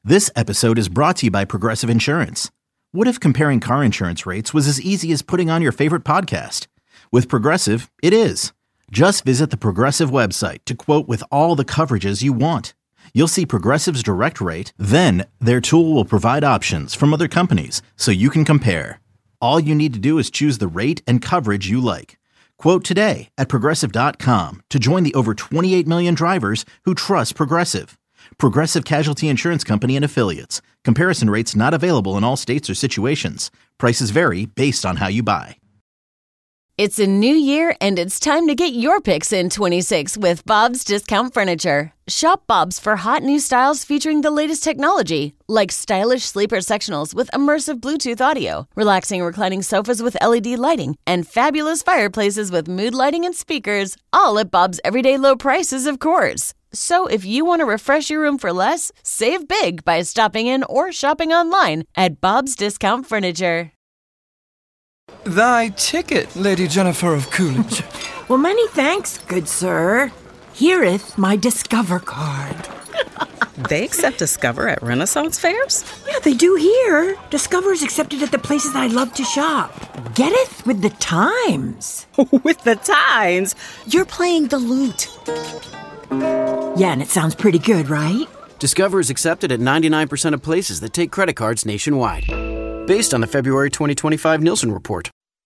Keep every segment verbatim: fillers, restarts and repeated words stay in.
This episode is brought to you by Progressive Insurance. What if comparing car insurance rates was as easy as putting on your favorite podcast? With Progressive, it is. Just visit the Progressive website to quote with all the coverages you want. You'll see Progressive's direct rate, then their tool will provide options from other companies so you can compare. All you need to do is choose the rate and coverage you like. Quote today at progressive dot com to join the over twenty-eight million drivers who trust Progressive. Progressive Casualty Insurance Company and Affiliates. Comparison rates not available in all states or situations. Prices vary based on how you buy. It's a new year, and it's time to get your picks in twenty-six with Bob's Discount Furniture. Shop Bob's for hot new styles featuring the latest technology, like stylish sleeper sectionals with immersive Bluetooth audio, relaxing reclining sofas with L E D lighting, and fabulous fireplaces with mood lighting and speakers, all at Bob's everyday low prices, of course. So if you want to refresh your room for less, save big by stopping in or shopping online at Bob's Discount Furniture. Thy ticket, Lady Jennifer of Coolidge. Well, many thanks, good sir. Hereeth my Discover card. They accept Discover at Renaissance fairs? Yeah, they do here. Discover is accepted at the places I love to shop. Getteth with the times. With the times? You're playing the lute. Yeah, and it sounds pretty good, right? Discover is accepted at ninety-nine percent of places that take credit cards nationwide. Based on the February twenty twenty-five Nielsen report.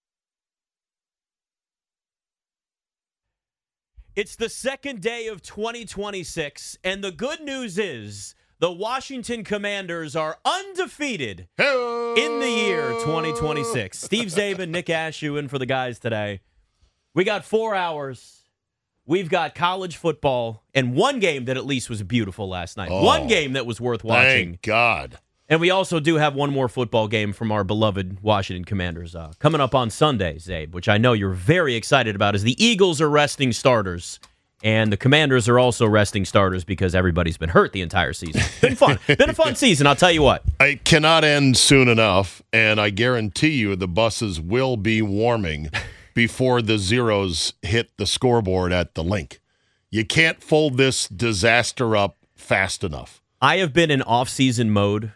It's the second day of twenty twenty-six, and the good news is the Washington Commanders are undefeated Hello. in the year twenty twenty-six. Steve Zabin, Nick Ashew in for the guys today. We got four hours. We've got college football and one game that at least was beautiful last night. Oh, one game that was worth watching. Thank God. And we also do have one more football game from our beloved Washington Commanders uh, coming up on Sunday, Zabe, which I know you're very excited about, as the Eagles are resting starters. And the Commanders are also resting starters because everybody's been hurt the entire season. Been fun. Been a fun season, I'll tell you what. It cannot end soon enough, and I guarantee you the buses will be warming before the zeros hit the scoreboard at the link. You can't fold this disaster up fast enough. I have been in off-season mode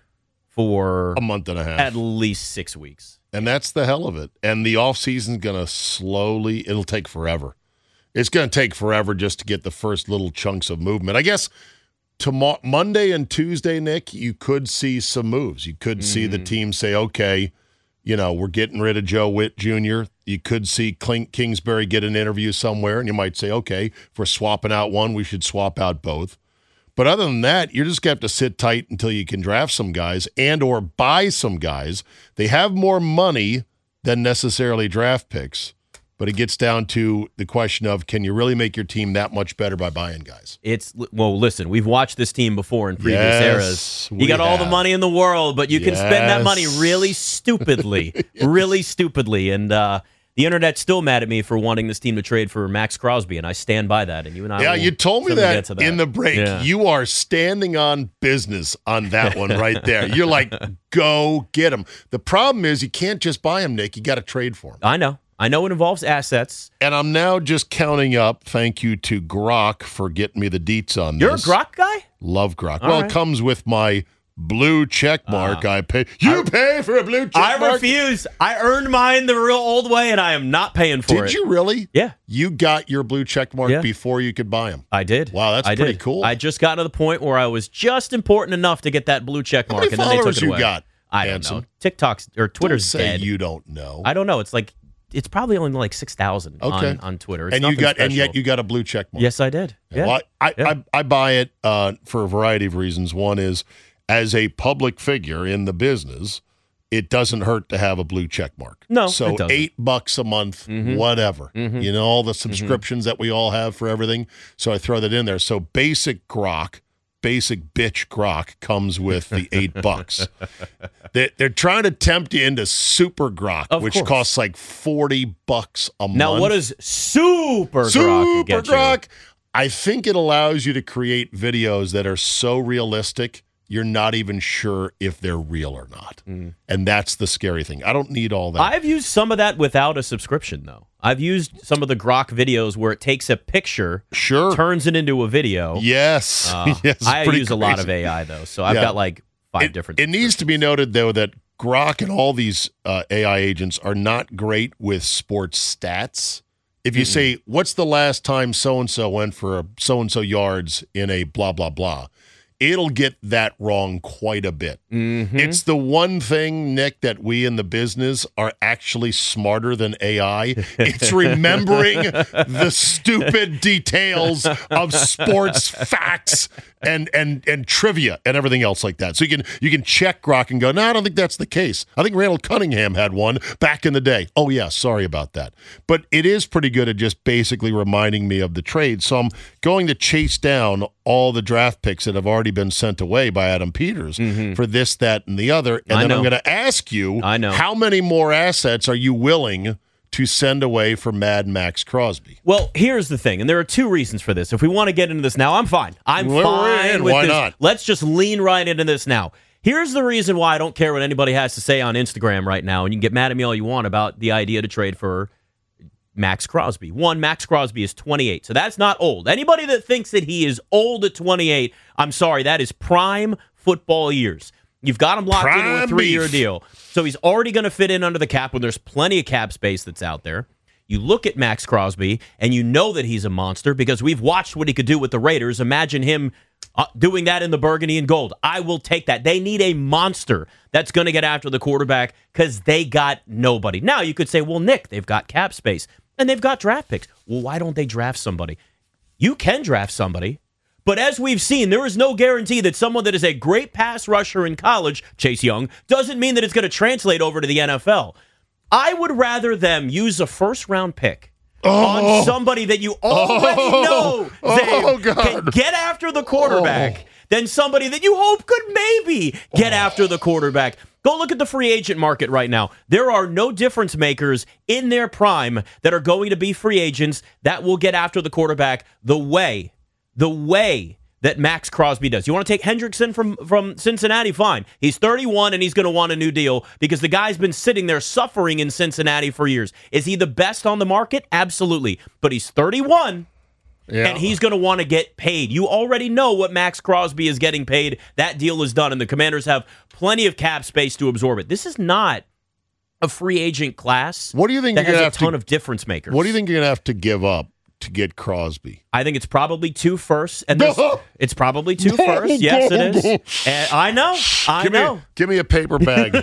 for a month and a half. At least six weeks. And that's the hell of it. And the off-season's going to slowly, it'll take forever. It's going to take forever just to get the first little chunks of movement. I guess tomorrow, Monday and Tuesday, Nick, you could see some moves. You could mm. see the team say, okay, you know, we're getting rid of Joe Witt Junior You could see Clint Kingsbury get an interview somewhere, and you might say, okay, if we're swapping out one, we should swap out both. But other than that, you're just going to have to sit tight until you can draft some guys and or buy some guys. They have more money than necessarily draft picks, but it gets down to the question of, can you really make your team that much better by buying guys? It's well, listen, we've watched this team before in previous yes, eras. You got all have. the money in the world, but you yes. can spend that money really stupidly, yes. really stupidly. And uh, the internet's still mad at me for wanting this team to trade for Max Crosby, and I stand by that. And you and I, yeah, will you told me that, that in the break. Yeah. You are standing on business on that one right there. You're like, go get him. The problem is you can't just buy him, Nick. You got to trade for him. I know. I know it involves assets. And I'm now just counting up. Thank you to Grok for getting me the deets on this. You're a Grok guy? Love Grok. All well, right. It comes with my blue check mark. Uh, I pay. You I, pay for a blue check I mark? I refuse. I earned mine the real old way, and I am not paying for did it. Did you really? Yeah. You got your blue check mark yeah. before you could buy them. I did. Wow, that's I pretty did. cool. I just got to the point where I was just important enough to get that blue check mark, How many and then they took it you away. got? I don't Handsome? know. TikTok's or Twitter's don't say dead. You don't know. I don't know. It's like it's probably only like six thousand okay. on, on Twitter. It's and you got special. and yet you got a blue check mark. Yes, I did. Yeah. Well, I, yeah. I, I buy it uh, for a variety of reasons. One is, as a public figure in the business, it doesn't hurt to have a blue check mark. No, so it doesn't. eight bucks a month, mm-hmm. whatever. Mm-hmm. You know, all the subscriptions mm-hmm. that we all have for everything. So I throw that in there. So basic Grok, basic bitch Grok comes with the eight bucks. They, they're trying to tempt you into Super Grok, of which course. costs like forty bucks a now, month. Now, what does Super Grok Super get Grok? you? I think it allows you to create videos that are so realistic, you're not even sure if they're real or not. Mm. And that's the scary thing. I don't need all that. I've used some of that without a subscription, though. I've used some of the Grok videos where it takes a picture, sure, turns it into a video. Yes. Uh, yes I use crazy. a lot of A I, though. So I've yeah. got like five it, different. It needs to be noted, though, that Grok and all these uh, A I agents are not great with sports stats. If you mm-hmm. say, what's the last time so-and-so went for so-and-so yards in a blah, blah, blah, it'll get that wrong quite a bit. Mm-hmm. It's the one thing, Nick, that we in the business are actually smarter than A I. It's remembering the stupid details of sports facts and and and trivia and everything else like that. So you can you can check Grok and go, no, I don't think that's the case. I think Randall Cunningham had one back in the day. Oh, yeah, sorry about that. But it is pretty good at just basically reminding me of the trade. So I'm going to chase down all the draft picks that have already been sent away by Adam Peters mm-hmm. for this, that, and the other. And I then know. I'm going to ask you, I know. how many more assets are you willing to send away for Mad Max Crosby? Well, here's the thing, and there are two reasons for this. If we want to get into this now, I'm fine. I'm We're fine in. with Why this. not? Let's just lean right into this now. Here's the reason why I don't care what anybody has to say on Instagram right now, and you can get mad at me all you want about the idea to trade for Max Crosby. One, Max Crosby is twenty-eight, so that's not old. Anybody that thinks that he is old at twenty-eight, I'm sorry, that is prime football years. You've got him locked Prime into a three-year beef. deal, so he's already going to fit in under the cap when there's plenty of cap space that's out there. You look at Max Crosby, and you know that he's a monster because we've watched what he could do with the Raiders. Imagine him uh, doing that in the burgundy and gold. I will take that. They need a monster that's going to get after the quarterback because they got nobody. Now, you could say, well, Nick, they've got cap space, and they've got draft picks. Well, why don't they draft somebody? You can draft somebody, but as we've seen, there is no guarantee that someone that is a great pass rusher in college, Chase Young, doesn't mean that it's going to translate over to the N F L. I would rather them use a first-round pick oh. on somebody that you already oh. know oh, Zay, can get after the quarterback oh. than somebody that you hope could maybe get oh. after the quarterback. Go look at the free agent market right now. There are no difference makers in their prime that are going to be free agents that will get after the quarterback the way, the way that Max Crosby does. You want to take Hendrickson from, from Cincinnati? Fine. He's thirty-one, and he's going to want a new deal because the guy's been sitting there suffering in Cincinnati for years. Is he the best on the market? Absolutely. But he's thirty-one, yeah. and he's going to want to get paid. You already know what Max Crosby is getting paid. That deal is done, and the Commanders have plenty of cap space to absorb it. This is not a free agent class. What do you think that you're has gonna a have ton to, of difference makers? What do you think you're going to have to give up to get Crosby? I think it's probably two firsts, and there's, it's probably two firsts. Yes, it is. And I know, I give know. Me, give me a paper bag.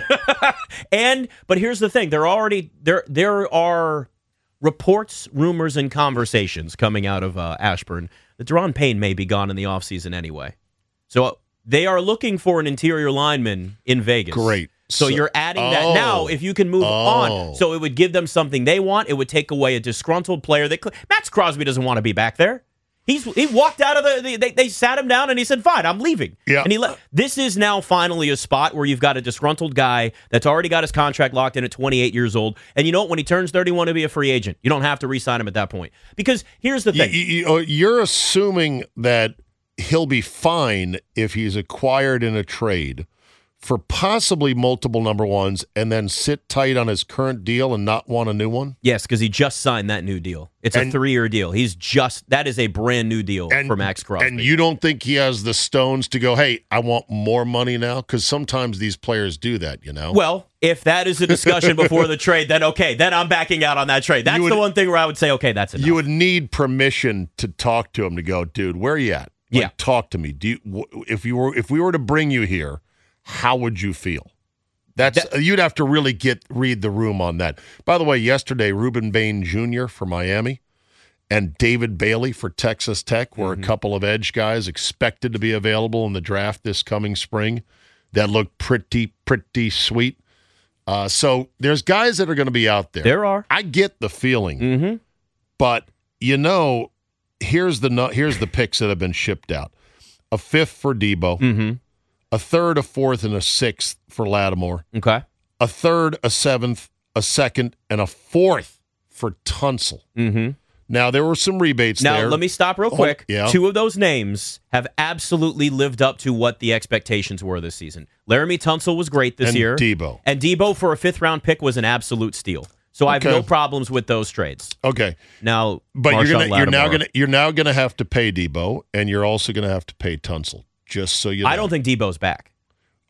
and but here's the thing: there are already there there are reports, rumors, and conversations coming out of uh, Ashburn that Deron Payne may be gone in the offseason anyway. So uh, they are looking for an interior lineman in Vegas. Great. So, so you're adding oh, that now. If you can move oh. on, so it would give them something they want. It would take away a disgruntled player. That Max Crosby doesn't want to be back there. He's he walked out of the. They, they sat him down and he said, "Fine, I'm leaving." Yeah. And he left. This is now finally a spot where you've got a disgruntled guy that's already got his contract locked in at twenty-eight years old. And you know what? When he turns thirty-one to be a free agent, you don't have to re-sign him at that point. Because here's the thing: you, you, you're assuming that he'll be fine if he's acquired in a trade for possibly multiple number ones and then sit tight on his current deal and not want a new one? Yes, because he just signed that new deal. It's and, a three-year deal. He's just that is a brand new deal and, for Max Crosby. And you don't think he has the stones to go, hey, I want more money now? Because sometimes these players do that, you know? Well, if that is a discussion before the trade, then okay, then I'm backing out on that trade. That's would, the one thing where I would say, okay, that's enough. You would need permission to talk to him to go, dude, where are you at? Like, yeah. Talk to me. Do you, if you were if we were to bring you here, how would you feel? That's that, you'd have to really get read the room on that. By the way, yesterday, Ruben Bain Junior for Miami and David Bailey for Texas Tech were mm-hmm. a couple of edge guys expected to be available in the draft this coming spring that looked pretty, pretty sweet. Uh, so there's guys that are going to be out there. There are. I get the feeling. Mm-hmm. But, you know, here's the here's the picks that have been shipped out. A fifth for Debo. Mm-hmm. A third, a fourth, and a sixth for Lattimore. Okay. A third, a seventh, a second, and a fourth for Tunsil. Mm-hmm. Now, there were some rebates now, there. Now, let me stop real quick. Oh, yeah. Two of those names have absolutely lived up to what the expectations were this season. Laramie Tunsil was great this and year. And Debo. And Debo for a fifth-round pick was an absolute steal. So okay. I have no problems with those trades. Okay. Now, but Marshawn you're gonna, you're now Lattimore. going to you're now going to have to pay Debo, and you're also going to have to pay Tunsil. Just so you know. I don't think Debo's back.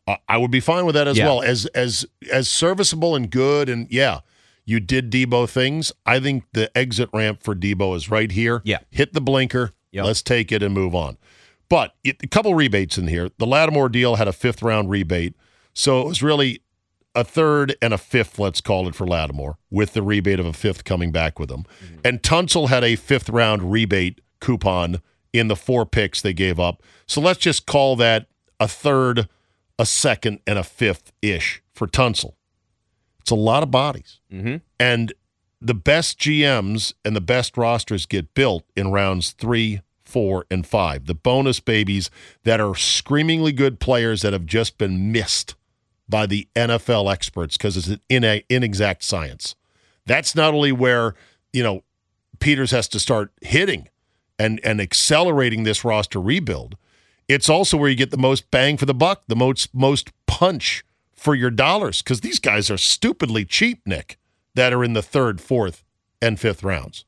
I, I would be fine with that as Yeah. well. As as as serviceable and good, and yeah, you did Debo things. I think the exit ramp for Debo is right here. Yeah. Hit the blinker. Yep. Let's take it and move on. But it, a couple rebates in here. The Lattimore deal had a fifth round rebate, so it was really a third and a fifth, let's call it, for Lattimore, with the rebate of a fifth coming back with him. Mm-hmm. And Tunsil had a fifth round rebate coupon in the four picks they gave up. So let's just call that a third, a second, and a fifth-ish for Tunsil. It's a lot of bodies. Mm-hmm. And the best G Ms and the best rosters get built in rounds three, four, and five. The bonus babies that are screamingly good players that have just been missed by the N F L experts because it's an ina- inexact science. That's not only where, you know, Peters has to start hitting and, and accelerating this roster rebuild. It's also where you get the most bang for the buck, the most most punch for your dollars, because these guys are stupidly cheap, Nick, that are in the third, fourth, and fifth rounds.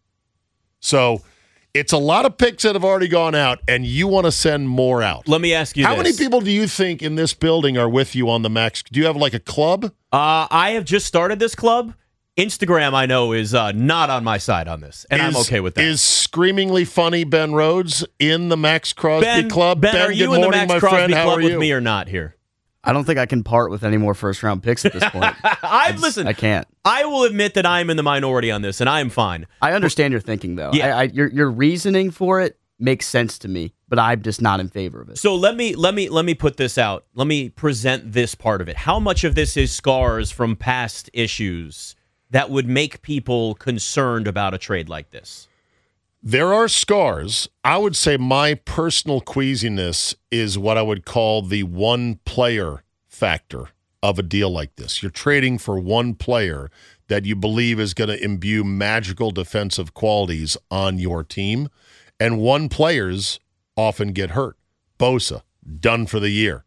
So it's a lot of picks that have already gone out, and you want to send more out. Let me ask you How this. many people do you think in this building are with you on the Max? Do you have like a club? Uh, I have just started this club. Instagram, I know, is uh, not on my side on this, and Is- I'm okay with that. Is screamingly funny Ben Rhodes in the Max Crosby Ben, Club? Ben, are you good in the morning, Max my Crosby friend. How Club are with you? me or not here? I don't think I can part with any more first round picks at this point. I listen. I can't. I will admit that I am in the minority on this, and I am fine. I understand your thinking, though. Yeah. I, I, your your reasoning for it makes sense to me, but I'm just not in favor of it. So let me let me let me put this out. Let me present this part of it. How much of this is scars from past issues that would make people concerned about a trade like this? There are scars. I would say my personal queasiness is what I would call the one player factor of a deal like this. You're trading for one player that you believe is going to imbue magical defensive qualities on your team, and one players often get hurt. Bosa, done for the year.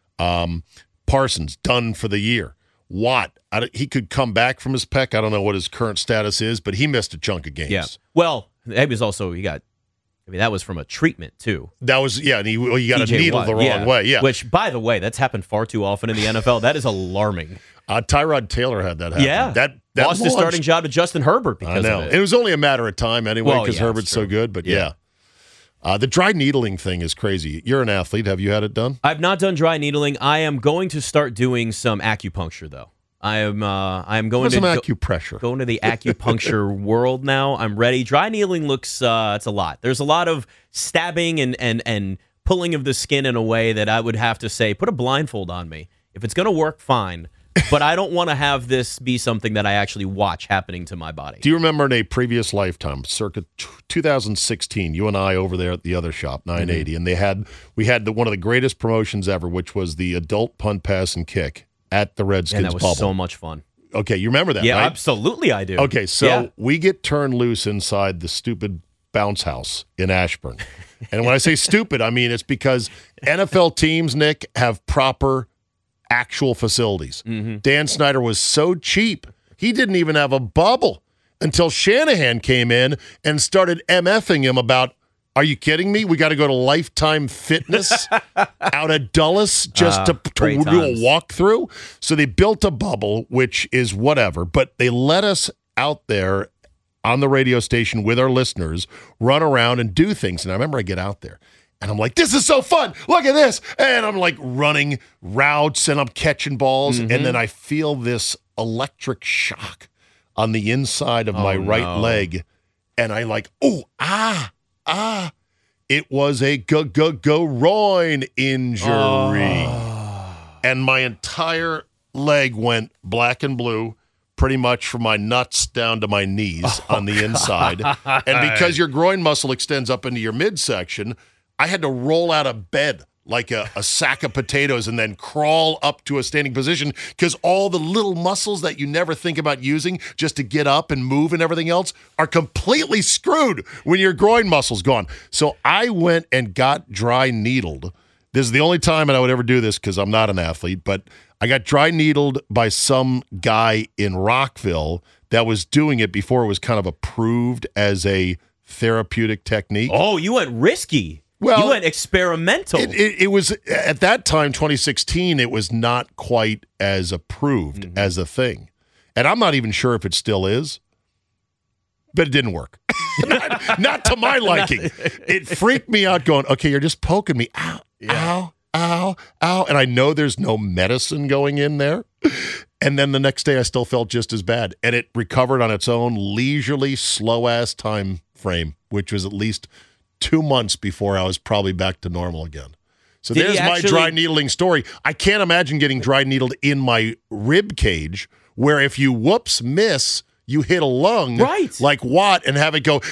Um, Parsons, done for the year. Watt, I don't- he could come back from his pec. I don't know what his current status is, but he missed a chunk of games. Yeah. Well, that was also he got. I mean, that was from a treatment too. That was yeah, and he well, he got T J a needle Watt, the wrong yeah. way. Yeah, Which, by the way, that's happened far too often in the N F L. That is alarming. uh, Tyrod Taylor had that happen. Yeah. that that Lost his launched- starting job to Justin Herbert I because know of it. it. was only a matter of time anyway Well, because yeah, Herbert's it's so true. good. But Yeah. yeah, uh, the dry needling thing is crazy. You're an athlete. Have you had it done? I've not done dry needling. I am going to start doing some acupuncture though. I am. Uh, I am going What's to some go- acupressure? Going to the acupuncture world now. I'm ready. Dry needling looks, uh, it's a lot. There's a lot of stabbing and, and, and pulling of the skin in a way that I would have to say, put a blindfold on me. If it's going to work, fine. But I don't want to have this be something that I actually watch happening to my body. Do you remember in a previous lifetime, circa t- two thousand sixteen, you and I over there at the other shop, nine eighty, Mm-hmm. and they had we had the, one of the greatest promotions ever, which was the adult punt, pass, and kick at the Redskins And that was bubble. so much fun. Okay, you remember that, Yeah, right? absolutely I do. Okay, so Yeah. we get turned loose inside the stupid bounce house in Ashburn. And when I say stupid, I mean it's because N F L teams, Nick, have proper actual facilities. Mm-hmm. Dan Snyder was so cheap, he didn't even have a bubble until Shanahan came in and started MFing him about, are you kidding me? We got to go to Lifetime Fitness out at Dulles just Ah, to, to great do a times. walkthrough. So they built a bubble, which is whatever, but they let us out there on the radio station with our listeners, run around and do things. And I remember I get out there and I'm like, this is so fun. Look at this. And I'm like running routes and I'm catching balls. Mm-hmm. And then I feel this electric shock on the inside of my Oh, right no. leg. And I like, oh, ah, ah. It was a go, go, go groin injury. Oh. And my entire leg went black and blue, pretty much from my nuts down to my knees Oh, on the inside. And because your groin muscle extends up into your midsection, I had to roll out of bed like a, a sack of potatoes and then crawl up to a standing position because all the little muscles that you never think about using just to get up and move and everything else are completely screwed when your groin muscle's gone. So I went and got dry needled. This is the only time that I would ever do this because I'm not an athlete, but I got dry needled by some guy in Rockville that was doing it before it was kind of approved as a therapeutic technique. Oh, you went risky. Well, you went experimental. It, it, it was at that time, twenty sixteen. It was not quite as approved mm-hmm. as a thing, and I'm not even sure if it still is. But it didn't work. not, not to my liking. It freaked me out. Going, okay, you're just poking me. Ow, yeah. ow, ow, ow, and I know there's no medicine going in there. And then the next day, I still felt just as bad, and it recovered on its own leisurely, slow-ass time frame, which was at least two months before I was probably back to normal again. So Did there's actually- my dry needling story. I can't imagine getting dry needled in my rib cage, where if you whoops miss, you hit a lung, right? Like Watt, and have it go,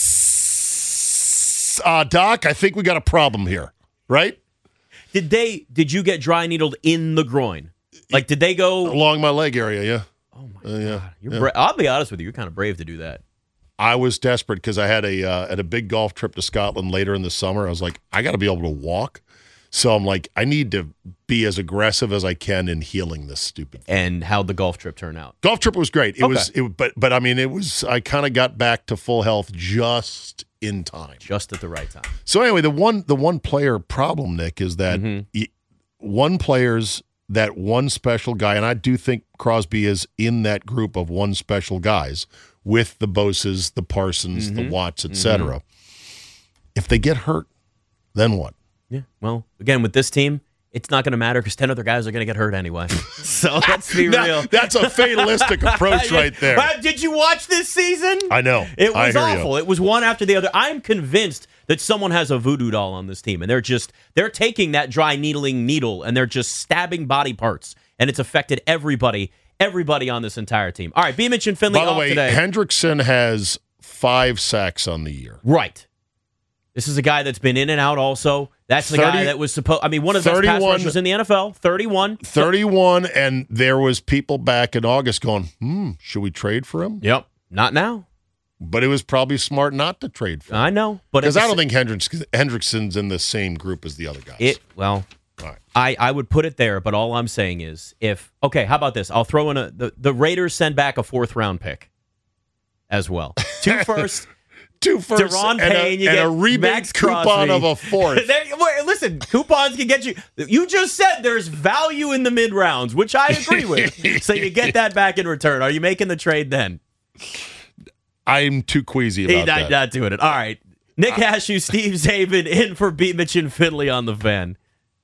uh, Doc, I think we got a problem here, right? Did they? Did you get dry needled in the groin? Like, did they go along my leg area? Yeah. Oh my uh, god! Yeah. You're yeah. bra- I'll be honest with you. You're kind of brave to do that. I was desperate because I had a uh, at a big golf trip to Scotland later in the summer. I was like, I got to be able to walk. So I'm like, I need to be as aggressive as I can in healing this stupid thing. And how'd the golf trip turn out? Golf trip was great. It okay. was, it, but but I mean, it was. I kind of got back to full health just in time, just at the right time. So anyway, the one the one player problem, Nick, is that mm-hmm. he, one player's that one special guy, and I do think Crosby is in that group of one special guys with the Boses, the Parsons, mm-hmm. the Watts, et cetera. Mm-hmm. If they get hurt, then what? Yeah. Well, again, with this team, it's not going to matter because ten other guys are going to get hurt anyway. So let's be now, real. That's a fatalistic approach right there. Did you watch this season? I know. It was I hear awful. You. It was one after the other. I'm convinced that someone has a voodoo doll on this team, and they're just they're taking that dry needling needle and they're just stabbing body parts, and it's affected everybody, everybody on this entire team. All right, Beamish and Finley By the off way, today. Hendrickson has five sacks on the year. Right. This is a guy that's been in and out also. That's the thirty, guy that was supposed, I mean, one of the best pass rushers in the N F L, thirty-one. thirty-one, and there was people back in August going, hmm, should we trade for him? Yep, not now. But it was probably smart not to trade for him. I know. but Because I don't think Hendricks, Hendrickson's in the same group as the other guys. It Well, right. I, I would put it there, but all I'm saying is, if, okay, how about this? I'll throw in a, the, the Raiders send back a fourth round pick as well. Two first. Two first Deron and, Payne, a, you and get a rebate Max coupon Crosby. of a fourth. there, wait, listen, coupons can get you. You just said there's value in the mid rounds, which I agree with. So you get that back in return. Are you making the trade then? I'm too queasy about He, that. Not, not doing it. All right. Nick Hashew, Steve Zabin in for Beamish and Finley on the Fan.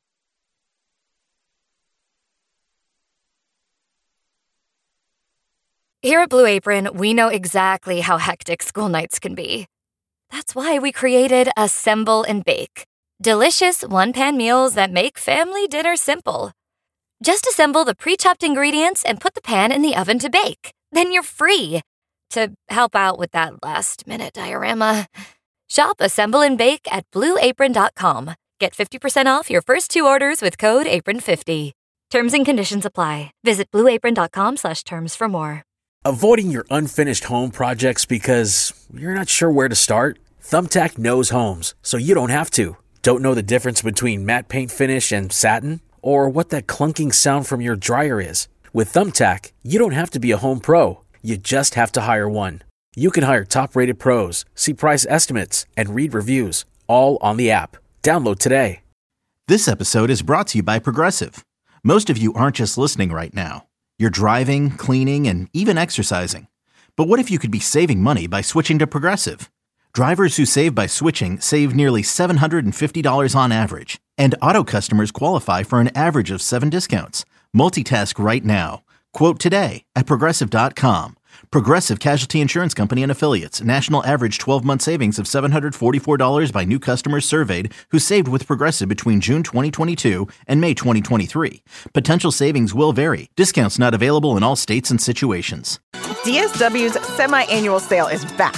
Here at Blue Apron, we know exactly how hectic school nights can be. That's why we created Assemble and Bake. Delicious one-pan meals that make family dinner simple. Just assemble the pre-chopped ingredients and put the pan in the oven to bake. Then you're free to help out with that last-minute diorama. Shop Assemble and Bake at blue apron dot com. Get fifty percent off your first two orders with code apron fifty. Terms and conditions apply. Visit blue apron dot com slash terms for more. Avoiding your unfinished home projects because you're not sure where to start? Thumbtack knows homes, so you don't have to. Don't know the difference between matte paint finish and satin? Or what that clunking sound from your dryer is? With Thumbtack, you don't have to be a home pro. You just have to hire one. You can hire top-rated pros, see price estimates, and read reviews, all on the app. Download today. This episode is brought to you by Progressive. Most of you aren't just listening right now. You're driving, cleaning, and even exercising. But what if you could be saving money by switching to Progressive? Drivers who save by switching save nearly seven hundred fifty dollars on average. And auto customers qualify for an average of seven discounts. Multitask right now. Quote today at Progressive dot com. Progressive Casualty Insurance Company and Affiliates. National average twelve-month savings of seven hundred forty-four dollars by new customers surveyed who saved with Progressive between June twenty twenty-two and May twenty twenty-three. Potential savings will vary. Discounts not available in all states and situations. D S W's semi-annual sale is back.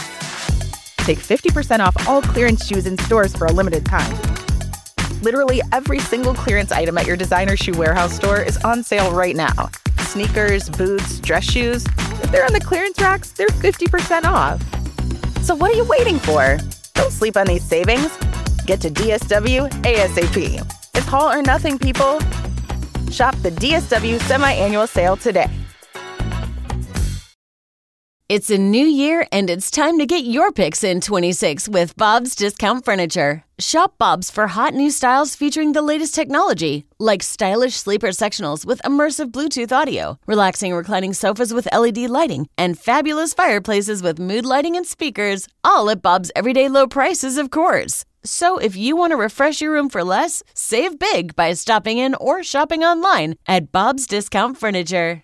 Take fifty percent off all clearance shoes in stores for a limited time. Literally every single clearance item at your designer shoe warehouse store is on sale right now. Sneakers, boots, dress shoes. If they're on the clearance racks, they're fifty percent off. So what are you waiting for? Don't sleep on these savings. Get to D S W ASAP. It's haul or nothing, people. Shop the D S W semi-annual sale today. It's a new year, and it's time to get your picks in twenty-six with Bob's Discount Furniture. Shop Bob's for hot new styles featuring the latest technology, like stylish sleeper sectionals with immersive Bluetooth audio, relaxing reclining sofas with L E D lighting, and fabulous fireplaces with mood lighting and speakers, all at Bob's everyday low prices, of course. So if you want to refresh your room for less, save big by stopping in or shopping online at Bob's Discount Furniture.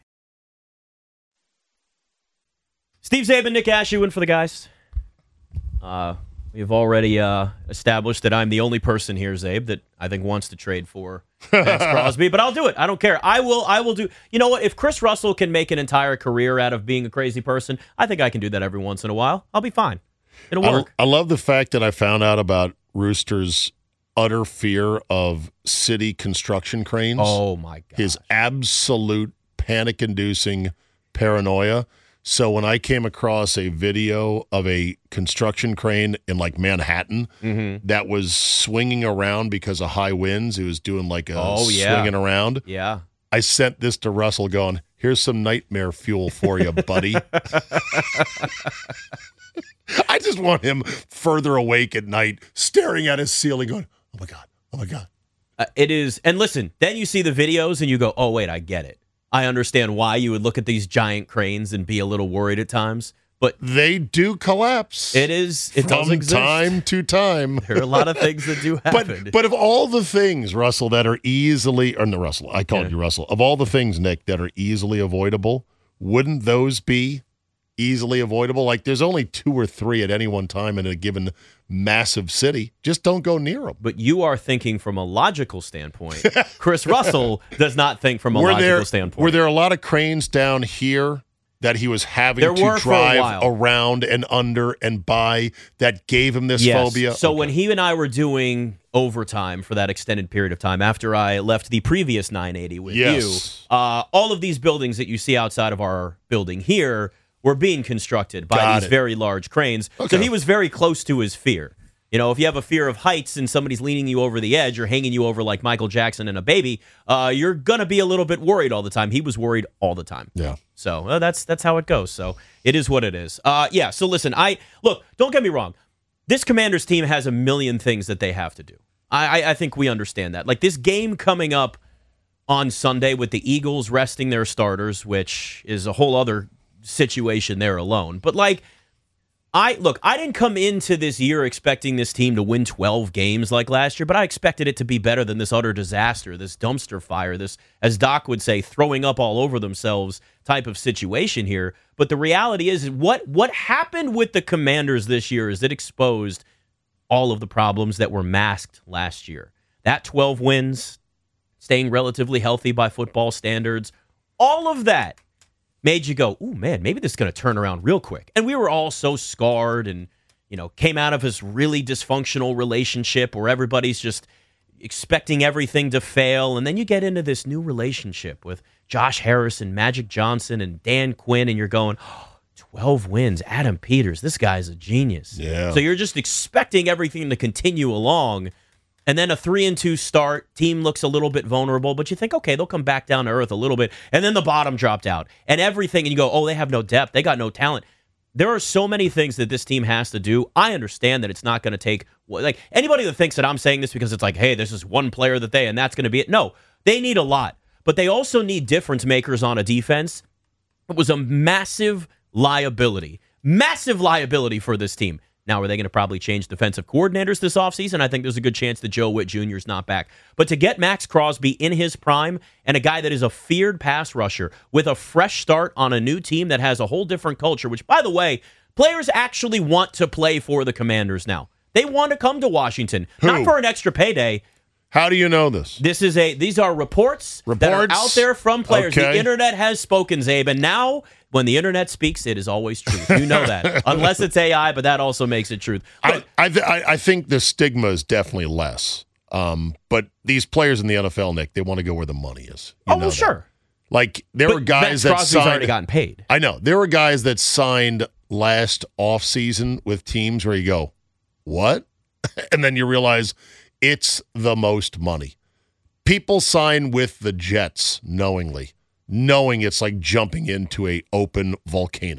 Steve Zabin, Nick Ashew for the guys. Uh, we've already uh, established that I'm the only person here, Zabe, that I think wants to trade for Max Crosby, but I'll do it. I don't care. I will I will do. You know what? If Chris Russell can make an entire career out of being a crazy person, I think I can do that every once in a while. I'll be fine. It'll work. I, I love the fact that I found out about Rooster's utter fear of city construction cranes. Oh, my God. His absolute panic-inducing paranoia. So when I came across a video of a construction crane in like Manhattan mm-hmm. that was swinging around because of high winds, it was doing like a oh, yeah. swinging around. Yeah. I sent this to Russell going, here's some nightmare fuel for you, buddy. I just want him further awake at night, staring at his ceiling going, oh my God, oh my God. Uh, it is. And listen, then you see the videos and you go, oh, wait, I get it. I understand why you would look at these giant cranes and be a little worried at times, but they do collapse. It is it from does exist. time to time. There are a lot of things that do happen. But but of all the things, Russell, that are easily or no Russell, I called yeah. you Russell. Of all the things, Nick, that are easily avoidable, wouldn't those be easily avoidable? Like there's only two or three at any one time in a given massive city. Just don't go near them. But you are thinking from a logical standpoint. Chris Russell does not think from a were logical there, standpoint. Were there a lot of cranes down here that he was having there to drive around and under and by that gave him this yes. phobia? So okay. when he and I were doing overtime for that extended period of time after I left the previous nine eighty with yes. you, uh, all of these buildings that you see outside of our building here were being constructed by Got these it. very large cranes. Okay. So he was very close to his fear. You know, if you have a fear of heights and somebody's leaning you over the edge or hanging you over like Michael Jackson and a baby, uh, you're going to be a little bit worried all the time. He was worried all the time. Yeah. So uh, that's that's how it goes. So it is what it is. Uh, yeah, so listen, I look, don't get me wrong. This Commanders team has a million things that they have to do. I, I, I think we understand that. Like this game coming up on Sunday with the Eagles resting their starters, which is a whole other situation there alone. But like, I look, I didn't come into this year expecting this team to win twelve games like last year, but I expected it to be better than this utter disaster, this dumpster fire, this, as Doc would say, throwing up all over themselves type of situation here. But the reality is, what what happened with the Commanders this year is it exposed all of the problems that were masked last year. That twelve wins, staying relatively healthy by football standards, all of that made you go, ooh, man, maybe this is going to turn around real quick. And we were all so scarred and, you know, came out of this really dysfunctional relationship where everybody's just expecting everything to fail. And then you get into this new relationship with Josh Harris and Magic Johnson and Dan Quinn, and you're going, oh, twelve wins, Adam Peters, this guy's a genius. Yeah. So you're just expecting everything to continue along. And then a three and two start, team looks a little bit vulnerable, but you think, okay, they'll come back down to earth a little bit. And then the bottom dropped out. And everything, and you go, oh, they have no depth. They got no talent. There are so many things that this team has to do. I understand that it's not going to take, like, anybody that thinks that I'm saying this because it's like, hey, this is one player that they, and that's going to be it. No, they need a lot. But they also need difference makers on a defense. It was a massive liability. Massive liability for this team. Now, are they going to probably change defensive coordinators this offseason? I think there's a good chance that Joe Witt Junior is not back. But to get Max Crosby in his prime and a guy that is a feared pass rusher with a fresh start on a new team that has a whole different culture, which, by the way, players actually want to play for the Commanders now. They want to come to Washington, Who? not for an extra payday. How do you know this? This is a. These are reports, reports? that are out there from players. Okay. The internet has spoken, Zabe, and now when the internet speaks, it is always truth. You know that, unless it's A I, but that also makes it truth. I I, th- I think the stigma is definitely less. Um, but these players in the N F L, Nick, they want to go where the money is. You oh, well, sure. Like there but were guys Max that Crosby's signed. already gotten paid. I know there were guys that signed last offseason with teams where you go, what? And then you realize it's the most money. People sign with the Jets knowingly, knowing it's like jumping into a open volcano.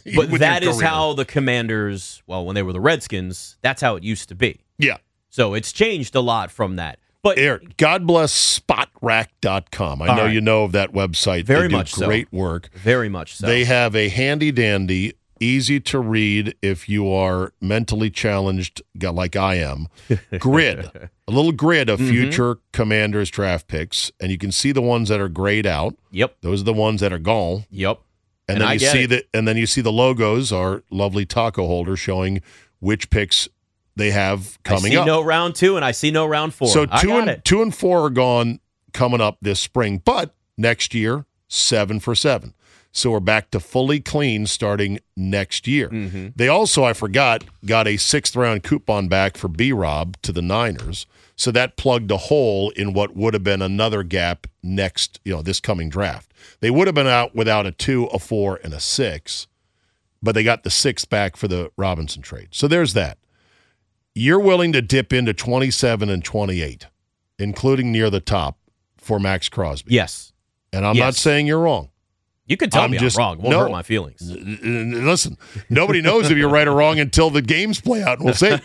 But with that your is career. how the Commanders, well, when they were the Redskins, that's how it used to be. Yeah. So it's changed a lot from that. But Eric, God bless spot rack dot com. I All know right. you know of that website. Very they do much so. great work. Very much so. They have a handy dandy, easy to read if you are mentally challenged g- like I am, grid. A little grid of Mhm. future Commanders draft picks, and you can see the ones that are grayed out. Yep. Those are the ones that are gone. Yep. And, And then I you get see it. the and then you see the logos are lovely taco holders showing which picks they have coming I see up. no round two, and I see no round four. So I two got and it. two and four are gone coming up this spring, but next year seven for seven. So we're back to fully clean starting next year. Mm-hmm. They also, I forgot, got a sixth round coupon back for B-Rob to the Niners. So that plugged a hole in what would have been another gap next, you know, this coming draft. They would have been out without a two, a four, and a six, but they got the sixth back for the Robinson trade. So there's that. You're willing to dip into twenty-seven and twenty-eight, including near the top for Max Crosby. Yes. And I'm Yes. not saying you're wrong. You can tell I'm me just- I'm wrong. It won't no. hurt my feelings. N- n- Listen, nobody knows if you're right or wrong until the games play out, and we'll see.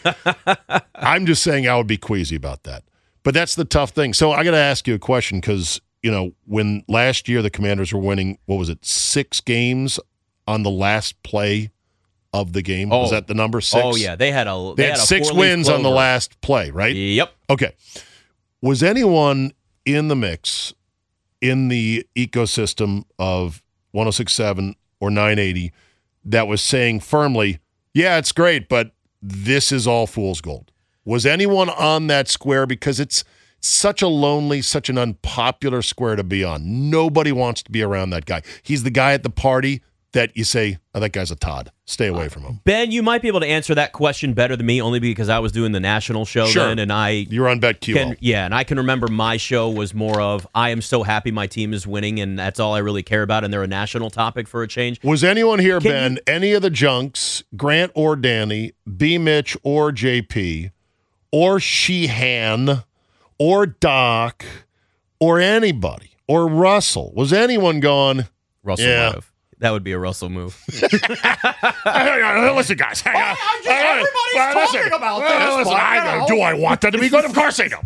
I'm just saying I would be queasy about that. But that's the tough thing. So I got to ask you a question because, you know, when last year the Commanders were winning, what was it, six games on the last play of the game? Was Oh. that the number six? Oh, yeah. They had a They, they had, had a six four-leaf wins on the clover. last play, right? Yep. Okay. Was anyone in the mix in the ecosystem of one oh six point seven or nine eighty that was saying firmly, yeah, it's great, but this is all fool's gold? Was anyone on that square? Because it's such a lonely, such an unpopular square to be on. Nobody wants to be around that guy. He's the guy at the party that you say, oh, that guy's a Todd. Stay away from him. Ben, you might be able to answer that question better than me, only because I was doing the national show Sure. then, and I You're on BetQL. can, yeah, and I can remember my show was more of I am so happy my team is winning, and that's all I really care about, and they're a national topic for a change. Was anyone here, Can Ben, any of the junks, Grant or Danny, B. Mitch or J P, or Sheehan, or Doc, or anybody, or Russell? Was anyone going, Russell yeah. might have. That would be a Russell move. Listen, guys. Hey, uh, just- uh, everybody's uh, listen, talking about uh, this, listen, but, I you know. know. Do I want that to be good? Of course I do.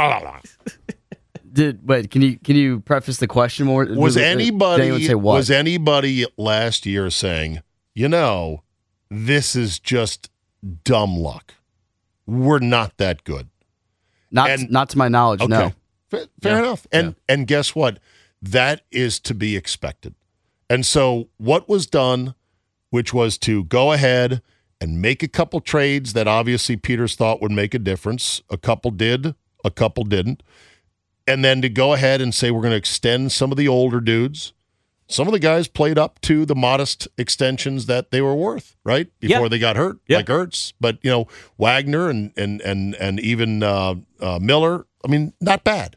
Did wait? Can you can you preface the question more? Was Did- did anybody anyone say what? was anybody last year saying, you know, this is just dumb luck? We're not that good. not and- not to my knowledge. Okay. No. Fair, fair Yeah. enough. And and guess what? That is to be expected. And so what was done, which was to go ahead and make a couple trades that obviously Peters thought would make a difference. A couple did, a couple didn't. And then to go ahead and say we're going to extend some of the older dudes. Some of the guys played up to the modest extensions that they were worth, right? Before Yeah. they got hurt, Yeah. like Ertz. But, you know, Wagner and and and and even uh, uh, Miller, I mean, not bad.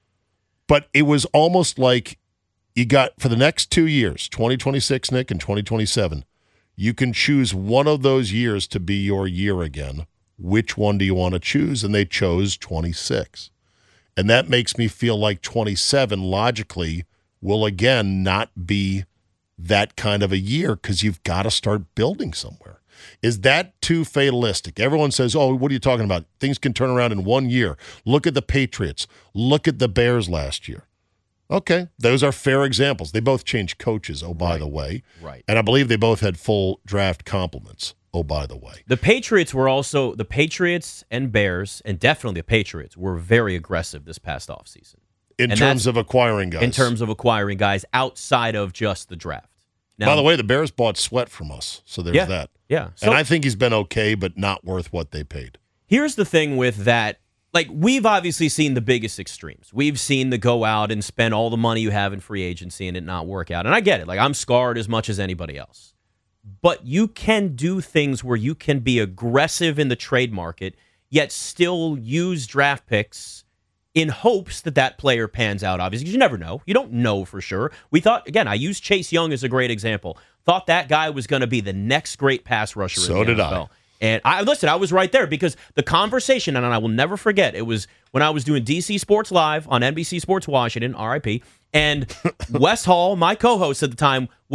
But it was almost like you got, for the next two years, twenty twenty-six, Nick, and twenty twenty-seven, you can choose one of those years to be your year again. Which one do you want to choose? And they chose twenty-six. And that makes me feel like twenty-seven, logically, will again not be that kind of a year because you've got to start building somewhere. Is that too fatalistic? Everyone says, oh, what are you talking about? Things can turn around in one year. Look at the Patriots. Look at the Bears last year. Okay, those are fair examples. They both changed coaches, oh, by Right. the way. Right. And I believe they both had full draft compliments, oh, by the way. The Patriots were also, the Patriots and Bears, and definitely the Patriots, were very aggressive this past offseason. In And terms that's- of acquiring guys. In terms of acquiring guys outside of just the draft. Now, by the way, the Bears bought Sweat from us, so there's Yeah, that. yeah. So- and I think he's been okay, but not worth what they paid. Here's the thing with that. Like, we've obviously seen the biggest extremes. We've seen the go out and spend all the money you have in free agency and it not work out. And I get it. Like, I'm scarred as much as anybody else. But you can do things where you can be aggressive in the trade market, yet still use draft picks in hopes that that player pans out, obviously. 'Cause you never know. You don't know for sure. We thought, again, I used Chase Young as a great example. Thought that guy was going to be the next great pass rusher So in the did N F L. And I listen, I was right there because the conversation, and I will never forget, it was when I was doing D C Sports Live on N B C Sports Washington, R I P, and Wes Hall, my co-host at the time, was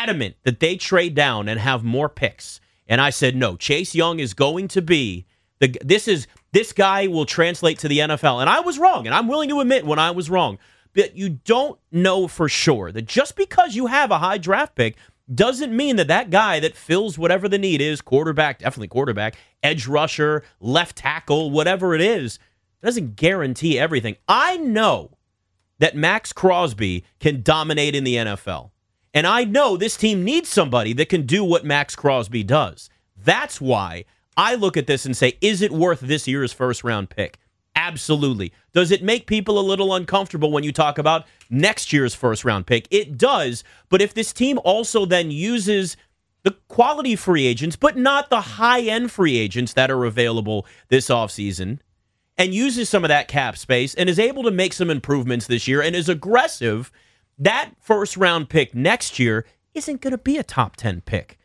adamant that they trade down and have more picks. And I said, no, Chase Young is going to be the this is this guy will translate to the N F L. And I was wrong, and I'm willing to admit when I was wrong. But you don't know for sure that just because you have a high draft pick doesn't mean that that guy that fills whatever the need is, quarterback, definitely quarterback, edge rusher, left tackle, whatever it is, doesn't guarantee everything. I know that Max Crosby can dominate in the N F L. And I know this team needs somebody that can do what Max Crosby does. That's why I look at this and say, is it worth this year's first-round pick? Absolutely. Does it make people a little uncomfortable when you talk about next year's first-round pick? It does, but if this team also then uses the quality free agents, but not the high-end free agents that are available this offseason, and uses some of that cap space and is able to make some improvements this year and is aggressive, that first-round pick next year isn't going to be a top ten pick.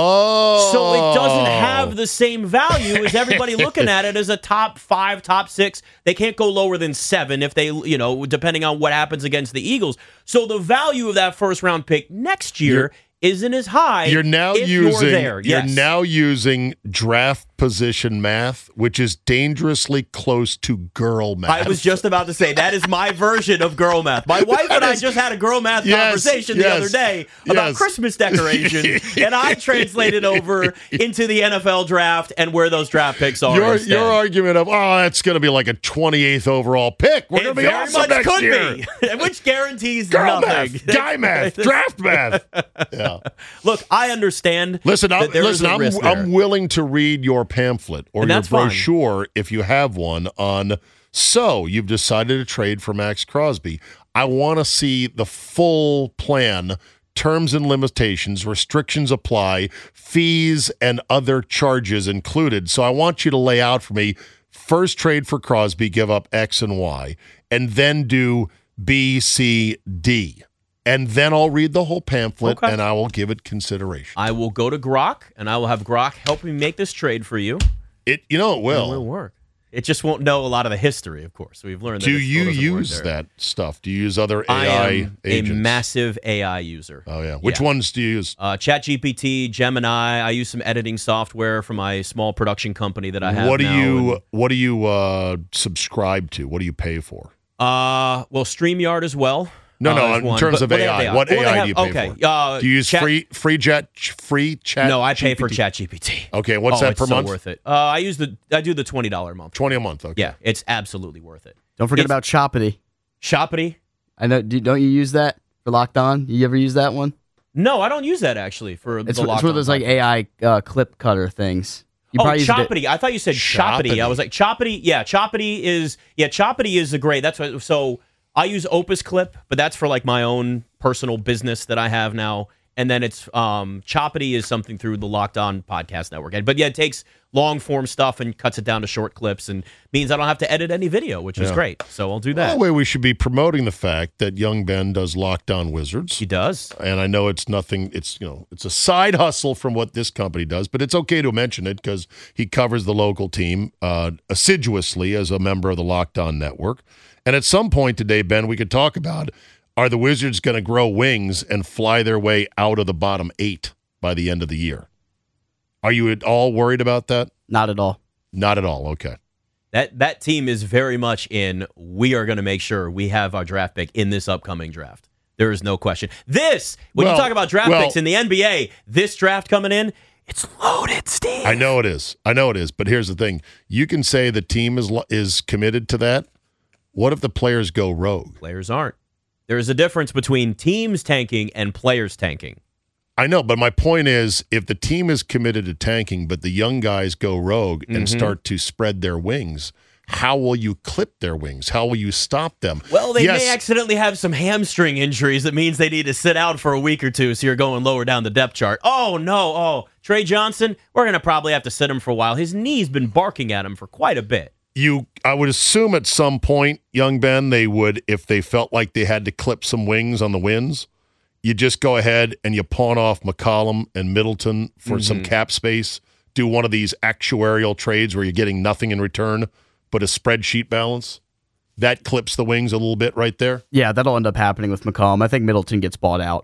Oh. So it doesn't have the same value as everybody looking at it as a top five, top six. They can't go lower than seven if they, you know, depending on what happens against the Eagles. So the value of that first-round pick next year you're, isn't as high. You're now if using you're, there. you're Yes. now using draft position math, which is dangerously close to girl math. I was just about to say that is my version of girl math. My wife and I just had a girl math Yes, conversation yes, the other day about yes. Christmas decorations, and I translated over into the N F L draft and where those draft picks are. Your, instead. your argument of, oh, that's going to be like a twenty-eighth overall pick. We're going It to be very awesome much next could year. be, which guarantees Girl nothing. math, guy math, draft math. Yeah. Look, I understand. Listen, that I'm, there is listen, a I'm, risk there. I'm willing to read your pamphlet or And your that's fine. brochure if you have one on. So you've decided to trade for Max Crosby. I want to see the full plan, terms and limitations, restrictions apply, fees and other charges included. So I want you to lay out for me, first trade for Crosby, give up X and Y, and then do B, C, D. And then I'll read the whole pamphlet, Okay. and I will give it consideration. I will go to Grok, and I will have Grok help me make this trade for you. It, you know, it will. It will work. It just won't know a lot of the history, of course. We've learned that Do it still you doesn't work use there. that stuff? Do you use other A I, I am agents? a massive A I user. Oh, yeah. Which Yeah. ones do you use? Uh, ChatGPT, Gemini. I use some editing software for my small production company that I have What do now, you and- What do you uh, subscribe to? What do you pay for? Uh, well, StreamYard as well. No, uh, no. is In one. terms But- of but A they I, have what Well, A they I have- do you pay okay, for? Uh, do you use Chat- free free jet free chat? No, I pay G P T? for ChatGPT. Okay, what's oh, that it's per so month? worth it. Uh, I use the I do the twenty dollar a month. Twenty a month. Okay. Yeah, it's absolutely worth it. Don't forget It's- about Shoppity. Shoppity? I know. Do, don't you use that for Locked On? You ever use that one? No, I don't use that actually for It's, the it's Locked one On of those like podcast. A I uh, clip cutter things. You Oh, probably use it- Choppity. I thought you said Choppity. Choppity. I was like, Choppity. Yeah, Choppity is, yeah, Choppity is a great, that's what, so I use Opus Clip, but that's for like my own personal business that I have now. And then it's, um, Choppity is something through the Locked On Podcast Network. But yeah, it takes long form stuff and cuts it down to short clips and means I don't have to edit any video, which is Yeah. great. So I'll do that. By the way, we should be promoting the fact that young Ben does Locked On Wizards. He does. And I know it's nothing, it's, you know, it's a side hustle from what this company does, but it's okay to mention it because he covers the local team uh, assiduously as a member of the Locked On Network. And at some point today, Ben, we could talk about, are the Wizards going to grow wings and fly their way out of the bottom eight by the end of the year? Are you at all worried about that? Not at all. Not at all. Okay. That that team is very much in, we are going to make sure we have our draft pick in this upcoming draft. There is no question. This, when Well, you talk about draft well- picks in the N B A, this draft coming in, it's loaded, Steve. I know it is. I know it is. But here's the thing. You can say the team is lo- is committed to that. What if the players go rogue? Players aren't. There is a difference between teams tanking and players tanking. I know, but my point is, if the team is committed to tanking, but the young guys go rogue and Mhm. start to spread their wings, how will you clip their wings? How will you stop them? Well, they Yes, may accidentally have some hamstring injuries. That means they need to sit out for a week or two, so you're going lower down the depth chart. Oh, no. Oh, Trey Johnson, we're going to probably have to sit him for a while. His knee's been barking at him for quite a bit. you. I would assume at some point, young Ben, they would, if they felt like they had to clip some wings on the wins, you just go ahead and you pawn off McCollum and Middleton for some Mhm. cap space. Do one of these actuarial trades where you're getting nothing in return but a spreadsheet balance. That clips the wings a little bit right there. Yeah, that'll end up happening with McCollum. I think Middleton gets bought out.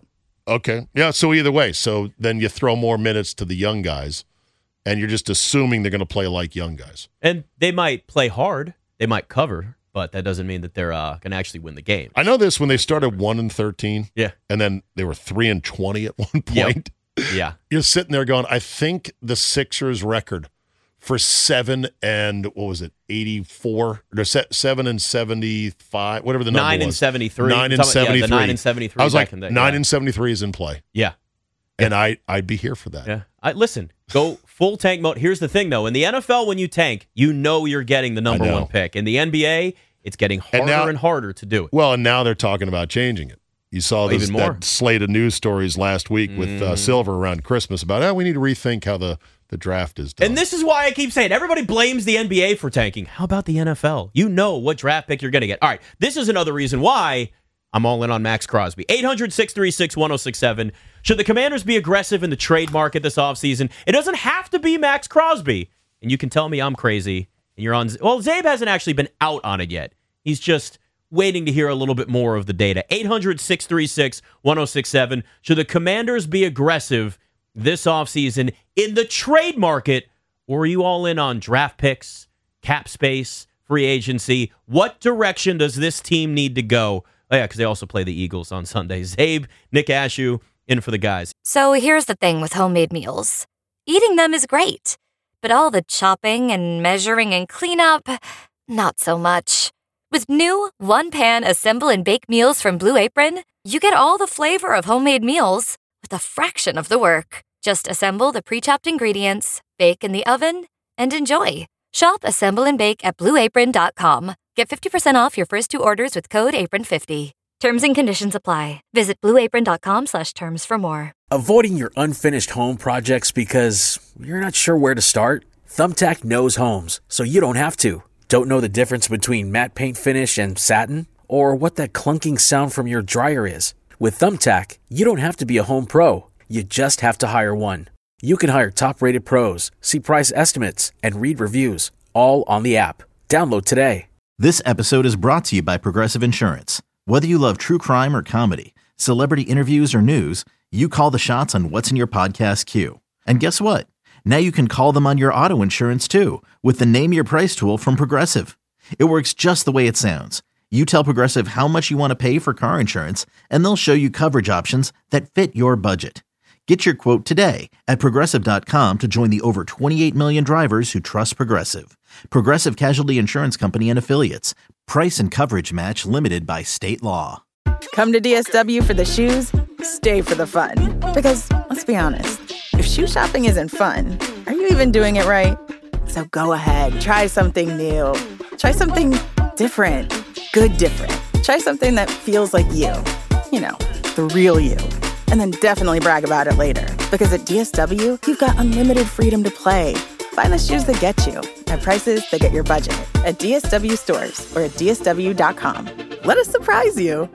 Okay. Yeah, so either way. So then you throw more minutes to the young guys, and you're just assuming they're going to play like young guys. And they might play hard. They might cover, but that doesn't mean that they're uh, going to actually win the game. I know this when they started one and thirteen. Yeah. And then they were three and twenty at one point. Yep. Yeah. You're sitting there going, I think the Sixers record for seven and what was it, eighty-four or seven and seventy-five, whatever the number nine was. and seventy-three. Nine and seventy-three. Yeah, the nine and seventy-three. I was like, back in the, nine yeah. and seventy-three is in play. Yeah. And I, I'd be here for that. Yeah. I, listen, go full tank mode. Here's the thing, though. In the N F L, when you tank, you know you're getting the number one pick. In the N B A, it's getting harder and, now, and harder to do it. Well, and now they're talking about changing it. You saw oh, this, even more. that slate of news stories last week with mm. uh, Silver around Christmas about, oh, we need to rethink how the, the draft is done. And this is why I keep saying everybody blames the N B A for tanking. How about the N F L? You know what draft pick you're going to get. All right, this is another reason why I'm all in on Max Crosby. eight hundred, six three six, one oh six seven. Should the Commanders be aggressive in the trade market this offseason? It doesn't have to be Max Crosby. And you can tell me I'm crazy. And you're on. Well, Zabe hasn't actually been out on it yet. He's just waiting to hear a little bit more of the data. eight hundred, six three six, one oh six seven. Should the Commanders be aggressive this offseason in the trade market, or are you all in on draft picks, cap space, free agency? What direction does this team need to go? Oh, yeah, because they also play the Eagles on Sunday. Zabe, Nick Ashew, in for the guys. So here's the thing with homemade meals. Eating them is great, but all the chopping and measuring and cleanup, not so much. With new one-pan assemble and bake meals from Blue Apron, you get all the flavor of homemade meals with a fraction of the work. Just assemble the pre-chopped ingredients, bake in the oven, and enjoy. Shop Assemble and Bake at blue apron dot com. Get fifty percent off your first two orders with code apron fifty. Terms and conditions apply. Visit blue apron dot com slash terms for more. Avoiding your unfinished home projects because you're not sure where to start? Thumbtack knows homes, so you don't have to. Don't know the difference between matte paint finish and satin? Or what that clunking sound from your dryer is? With Thumbtack, you don't have to be a home pro. You just have to hire one. You can hire top-rated pros, see price estimates, and read reviews, all on the app. Download today. This episode is brought to you by Progressive Insurance. Whether you love true crime or comedy, celebrity interviews or news, you call the shots on what's in your podcast queue. And guess what? Now you can call them on your auto insurance too with the Name Your Price tool from Progressive. It works just the way it sounds. You tell Progressive how much you want to pay for car insurance, and they'll show you coverage options that fit your budget. Get your quote today at Progressive dot com to join the over twenty-eight million drivers who trust Progressive. Progressive Casualty Insurance Company and Affiliates. Price and coverage match limited by state law. Come to D S W for the shoes, stay for the fun. Because, let's be honest, if shoe shopping isn't fun, are you even doing it right? So go ahead, try something new. Try something different. Good different. Try something that feels like you. You know, the real you. And then definitely brag about it later. Because at D S W, you've got unlimited freedom to play. Find the shoes that get you at prices that get your budget at D S W stores or at D S W dot com. Let us surprise you.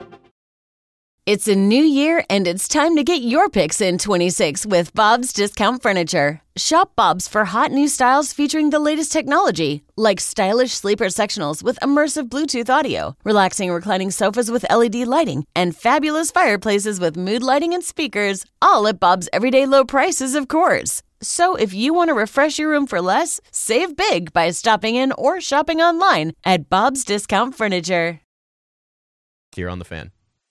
It's a new year, and it's time to get your picks in twenty-six with Bob's Discount Furniture. Shop Bob's for hot new styles featuring the latest technology, like stylish sleeper sectionals with immersive Bluetooth audio, relaxing reclining sofas with L E D lighting, and fabulous fireplaces with mood lighting and speakers, all at Bob's everyday low prices, of course. So if you want to refresh your room for less, save big by stopping in or shopping online at Bob's Discount Furniture. Here on The Fan.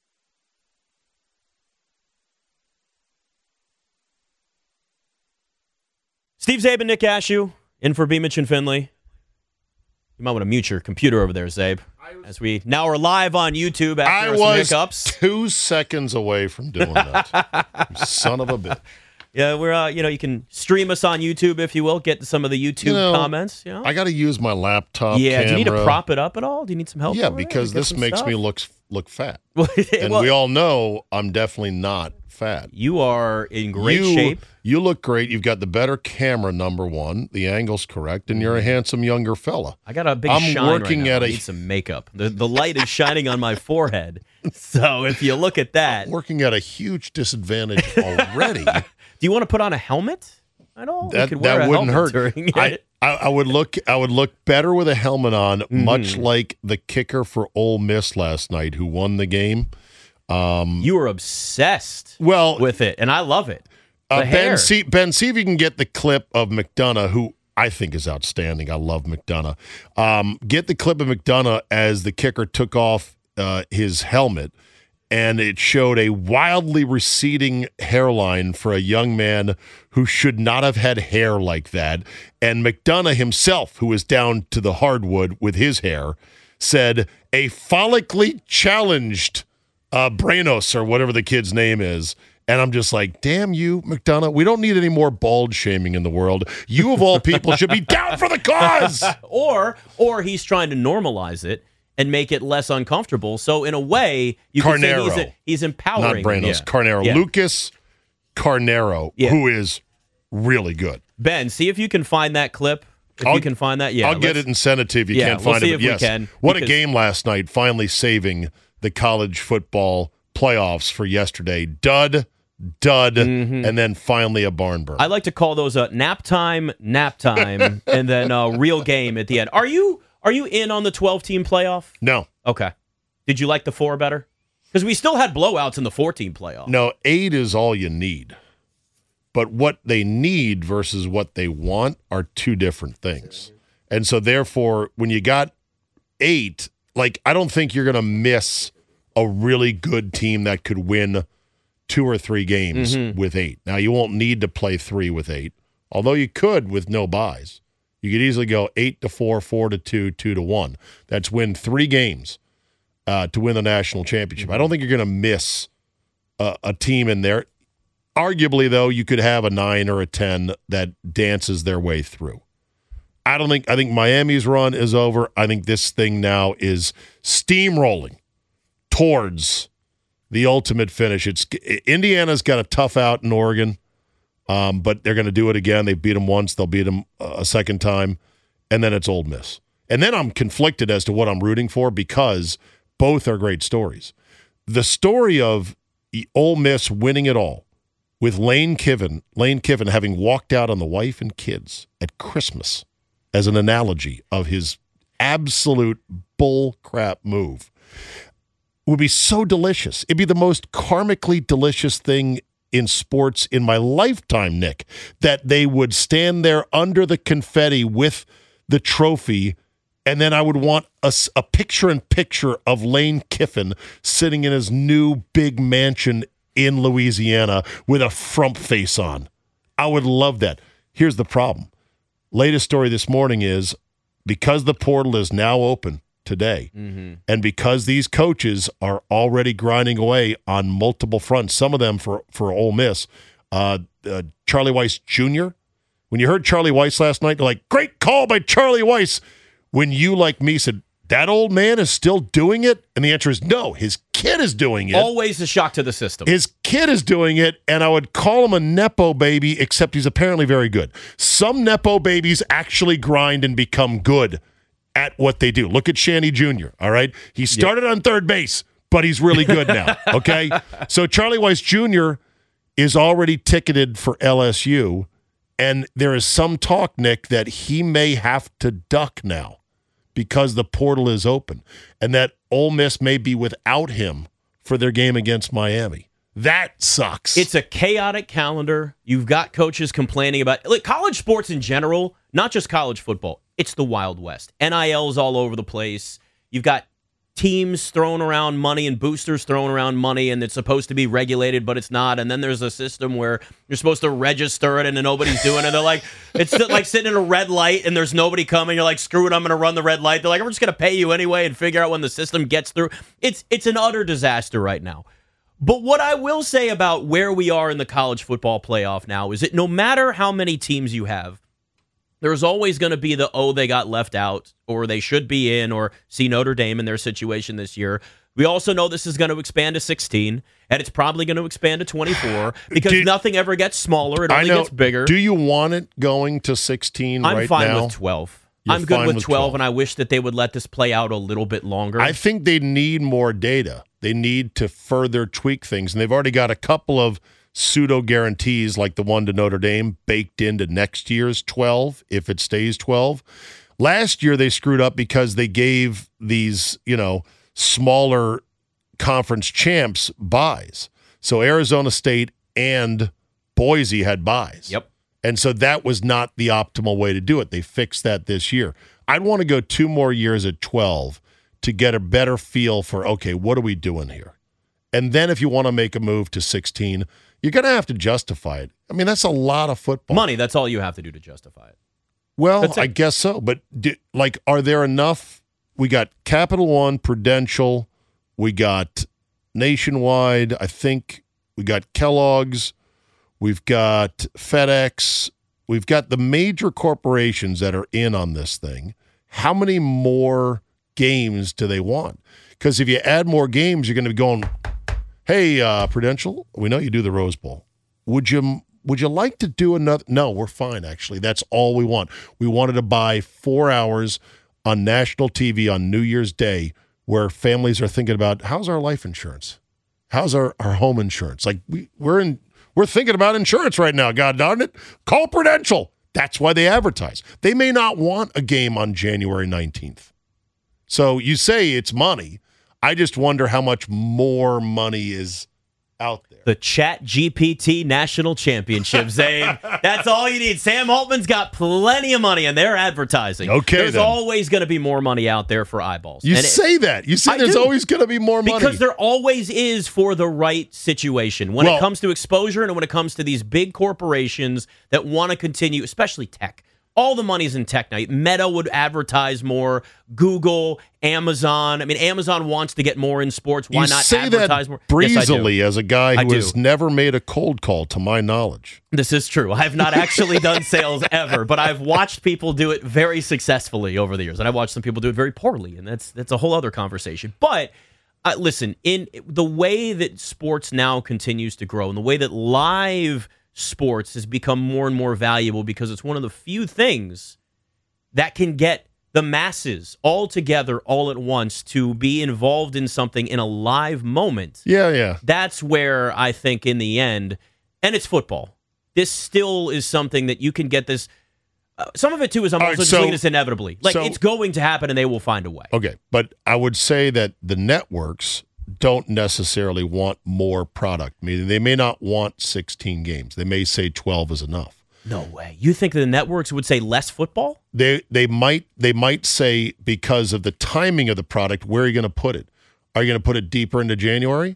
Steve Zabe, Nick Ashew, in for Beamich and Finley. You might want to mute your computer over there, Zabe, as we now are live on YouTube after I some was hiccups. two seconds away from doing that. You son of a bitch. Yeah, we're uh, you know, you can stream us on YouTube if you will. Get some of the YouTube you know, comments. You know? I got to use my laptop. Yeah, camera. do you need to prop it up at all? Do you need some help? Yeah, over because there? this makes stuff? me look look fat, well, and we all know I'm definitely not fat. You are in great you, shape. You look great. You've got the better camera, number one. The angle's correct, and you're a handsome younger fella. I got a big I'm shine working right now. at I a, need some makeup. The the light is shining on my forehead. So if you look at that, I'm working at a huge disadvantage already. Do you want to put on a helmet at all? That, could wear that a wouldn't hurt. during I, it. I, I would look. I would look better with a helmet on, Mm-hmm. much like the kicker for Ole Miss last night, who won the game. Um, you are obsessed well, with it, and I love it. The uh, hair. Ben, see, Ben, see if you can get the clip of McDonough, who I think is outstanding. I love McDonough. Um, get the clip of McDonough as the kicker took off uh, his helmet, and it showed a wildly receding hairline for a young man who should not have had hair like that. And McDonough himself, who was down to the hardwood with his hair, said, a follically challenged uh, Branos, or whatever the kid's name is. And I'm just like, damn you, McDonough. We don't need any more bald shaming in the world. You, of all people, should be down for the cause. or, or he's trying to normalize it and make it less uncomfortable. So in a way, you can say he's, a, he's empowering. Not Branos. Yeah. Carnero. Yeah. Lucas Carnero, Yeah. who is really good. Ben, see if you can find that clip. If I'll, you can find that, yeah. I'll get it and send it to you if you yeah, can't we'll find see it. If But yes, we can, what because, a game last night, finally saving the college football playoffs for yesterday. Dud, dud, mm-hmm. and then finally a barn burn. I like to call those a nap time, nap time, and then a real game at the end. Are you are you in on the twelve-team playoff? No. Okay. Did you like the four better? Because we still had blowouts in the four-team playoff. No, eight is all you need. But what they need versus what they want are two different things. And so, therefore, when you got eight, like, I don't think you're going to miss a really good team that could win two or three games mm-hmm. with eight. Now, you won't need to play three with eight, although you could with no buys. You could easily go eight to four, four to two, two to one. That's win three games uh, to win the national championship. I don't think you're going to miss a, a team in there. Arguably, though, you could have a nine or a ten that dances their way through. I don't think, I think Miami's run is over. I think this thing now is steamrolling towards the ultimate finish. It's Indiana's got a tough out in Oregon, um, but they're going to do it again. They beat them once. They'll beat them a second time, and then it's Ole Miss. And then I'm conflicted as to what I'm rooting for because both are great stories. The story of Ole Miss winning it all with Lane Kiffin, Lane Kiffin having walked out on the wife and kids at Christmas as an analogy of his absolute bull crap move would be so delicious. It'd be the most karmically delicious thing in sports in my lifetime, Nick, that they would stand there under the confetti with the trophy, and then I would want a, a picture-in-picture of Lane Kiffin sitting in his new big mansion in Louisiana with a frump face on. I would love that. Here's the problem. Latest story this morning is because the portal is now open today, mm-hmm. and because these coaches are already grinding away on multiple fronts, some of them for, for Ole Miss, uh, uh, Charlie Weiss Junior When you heard Charlie Weiss last night, you're like, great call by Charlie Weiss. When you, like me, said, that old man is still doing it? And the answer is no, his kid is doing it. Always a shock to the system. His kid is doing it, and I would call him a Nepo baby, except he's apparently very good. Some Nepo babies actually grind and become good at what they do. Look at Shanny Junior, all right? He started yep. on third base, but he's really good now, okay? So Charlie Weiss Junior is already ticketed for L S U, and there is some talk, Nick, that he may have to duck now because the portal is open, and that Ole Miss may be without him for their game against Miami. That sucks. It's a chaotic calendar. You've got coaches complaining about like college sports in general, not just college football. It's the Wild West. N I L's all over the place. You've got teams throwing around money and boosters throwing around money, and it's supposed to be regulated, but it's not. And then there's a system where you're supposed to register it, and then nobody's doing it. They're like, it's like sitting in a red light, and there's nobody coming. You're like, screw it, I'm going to run the red light. They're like, we're just going to pay you anyway and figure out when the system gets through. It's it's an utter disaster right now. But what I will say about where we are in the college football playoff now is that no matter how many teams you have, there's always going to be the, oh, they got left out, or they should be in, or see Notre Dame in their situation this year. We also know this is going to expand to sixteen, and it's probably going to expand to twenty-four because Did, nothing ever gets smaller. It only know, gets bigger. Do you want it going to sixteen I'm right fine now? with twelve. You're I'm good with, with twelve, twelve, and I wish that they would let this play out a little bit longer. I think they need more data. They need to further tweak things, and they've already got a couple of pseudo guarantees like the one to Notre Dame baked into next year's twelve if it stays twelve. Last year they screwed up because they gave these, you know, smaller conference champs buys. So Arizona State and Boise had buys. Yep. And so that was not the optimal way to do it. They fixed that this year. I'd want to go two more years at twelve to get a better feel for, okay, what are we doing here? And then if you want to make a move to sixteen, you're going to have to justify it. I mean, that's a lot of football. Money, that's all you have to do to justify it. Well, I guess so. But, do, like, are there enough? We got Capital One, Prudential. We got Nationwide. I think we got Kellogg's. We've got FedEx. We've got the major corporations that are in on this thing. How many more games do they want? Because if you add more games, you're going to be going, hey, uh, Prudential, we know you do the Rose Bowl. Would you would you like to do another? No, we're fine, actually. That's all we want. We wanted to buy four hours on national T V on New Year's Day where families are thinking about, how's our life insurance? How's our, our home insurance? Like, we, we're in... We're thinking about insurance right now, God darn it. Call Prudential. That's why they advertise. They may not want a game on January nineteenth. So you say it's money. I just wonder how much more money is out there. The Chat G P T National Championship, Zabe. That's all you need. Sam Altman's got plenty of money, and they're advertising. Okay, There's then. always going to be more money out there for eyeballs. You and say it, that. You say I there's do. always going to be more money. Because there always is for the right situation. When Well- it comes to exposure and when it comes to these big corporations that want to continue, especially tech. All the money's in tech now. Meta would advertise more. Google, Amazon. I mean, Amazon wants to get more in sports. Why you not say advertise that more? breezily Yes, I do. as a guy I who do. has never made a cold call, to my knowledge. This is true. I have not actually done sales ever, but I've watched people do it very successfully over the years, and I've watched some people do it very poorly, and that's that's a whole other conversation. But uh, listen, in the way that sports now continues to grow, and the way that live sports has become more and more valuable, because it's one of the few things that can get the masses all together all at once to be involved in something in a live moment. Yeah, yeah. That's where I think in the end, and it's football, this still is something that you can get this. Uh, some of it, too, is I'm All also right, just so- looking at this inevitably. Like, so- it's going to happen, and they will find a way. Okay, but I would say that the networks don't necessarily want more product. Meaning they may not want sixteen games. They may say twelve is enough. No way. You think the networks would say less football? They they might they might say, because of the timing of the product, where are you going to put it? Are you going to put it deeper into January?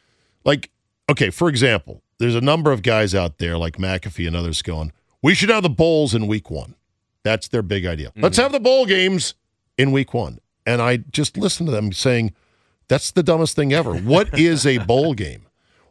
Like, okay, for example, there's a number of guys out there like McAfee and others going, we should have the bowls in week one. That's their big idea. Mm-hmm. Let's have the bowl games in week one. And I just listen to them saying, that's the dumbest thing ever. What is a bowl game?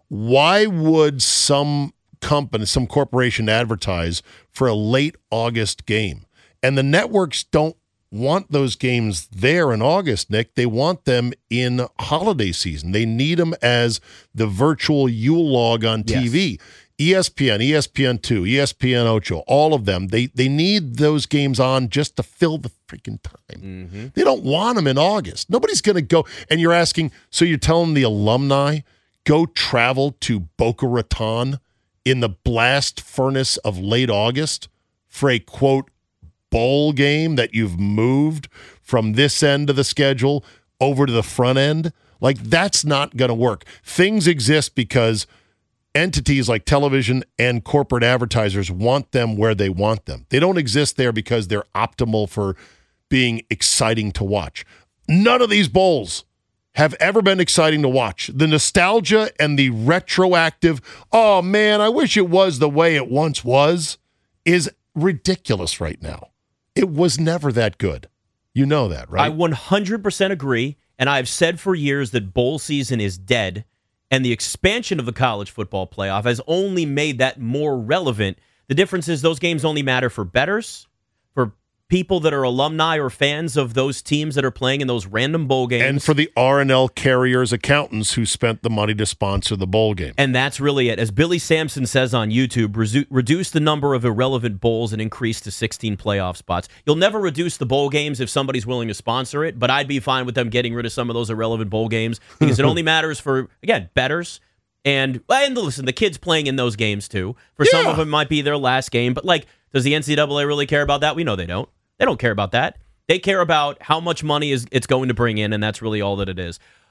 Why would some company, some corporation advertise for a late August game? And the networks don't want those games there in August, Nick. They want them in holiday season. They need them as the virtual Yule log on T V. Yes. E S P N, E S P N two, E S P N Ocho, all of them, they they need those games on just to fill the freaking time. Mm-hmm. They don't want them in August. Nobody's going to go. And you're asking, so you're telling the alumni, go travel to Boca Raton in the blast furnace of late August for a, quote, bowl game that you've moved from this end of the schedule over to the front end? Like, that's not going to work. Things exist because entities like television and corporate advertisers want them where they want them. They don't exist there because they're optimal for being exciting to watch. None of these bowls have ever been exciting to watch. The nostalgia and the retroactive, oh man, I wish it was the way it once was, is ridiculous right now. It was never that good. You know that, right? I one hundred percent agree, and I've said for years that bowl season is dead, and the expansion of the college football playoff has only made that more relevant. The difference is those games only matter for bettors, for people that are alumni or fans of those teams that are playing in those random bowl games. And for the R and L carriers accountants who spent the money to sponsor the bowl game. And that's really it. As Billy Sampson says on YouTube, resu- reduce the number of irrelevant bowls and increase to sixteen playoff spots. You'll never reduce the bowl games if somebody's willing to sponsor it, but I'd be fine with them getting rid of some of those irrelevant bowl games because it only matters for, again, bettors. And, and listen, the kids playing in those games too. For Yeah. some of them, it might be their last game. But, like, does the N C double A really care about that? We know they don't. They don't care about that. They care about how much money is it's going to bring in, and that's really all that it is.